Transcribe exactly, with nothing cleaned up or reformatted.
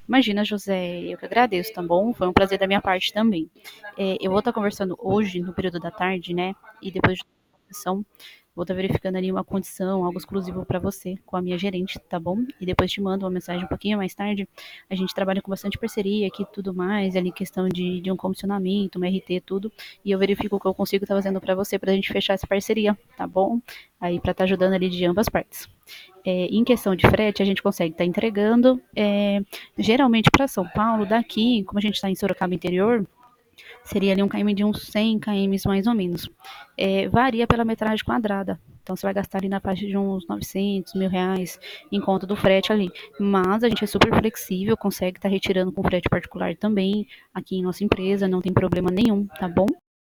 Imagina, José, eu que agradeço, tá bom? Foi um prazer da minha parte também. É, eu vou estar conversando hoje, no período da tarde, né? E depois de sessão, vou estar verificando ali uma condição, algo exclusivo para você, com a minha gerente, tá bom? E depois te mando uma mensagem um pouquinho mais tarde. A gente trabalha com bastante parceria aqui e tudo mais, ali questão de, de um comissionamento, uma R T, tudo. E eu verifico o que eu consigo estar fazendo para você, pra gente fechar essa parceria, tá bom? Aí para estar ajudando ali de ambas partes. É, em questão de frete, a gente consegue estar entregando, é, geralmente para São Paulo, daqui, como a gente está em Sorocaba interior, seria ali um km de uns cem quilômetros mais ou menos. É, varia pela metragem quadrada. Então você vai gastar ali na faixa de uns novecentos mil reais em conta do frete ali. Mas a gente é super flexível, consegue estar retirando com frete particular também aqui em nossa empresa, não tem problema nenhum, tá bom?